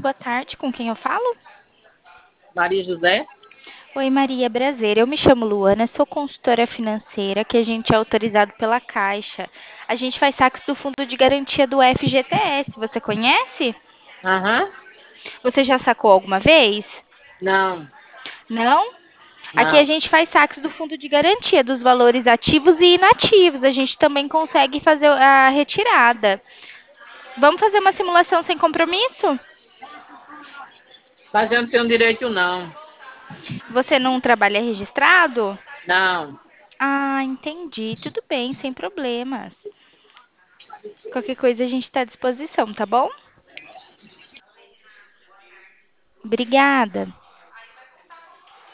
boa tarde. Com quem eu falo? Maria José? Oi, Maria, prazer. Eu me chamo Luana, sou consultora financeira, que a gente é autorizado pela Caixa. A gente faz saques do Fundo de Garantia do FGTS. Você conhece? Aham. Você já sacou alguma vez? Não, Não? Aqui a não. gente faz saques do Fundo de Garantia dos valores ativos e inativos. A gente também consegue fazer a retirada. Vamos fazer uma simulação sem compromisso? Mas eu não tenho direito, não. Você não trabalha registrado? Não. Ah, entendi. Tudo bem, sem problemas. Qualquer coisa a gente está à disposição, tá bom? Obrigada.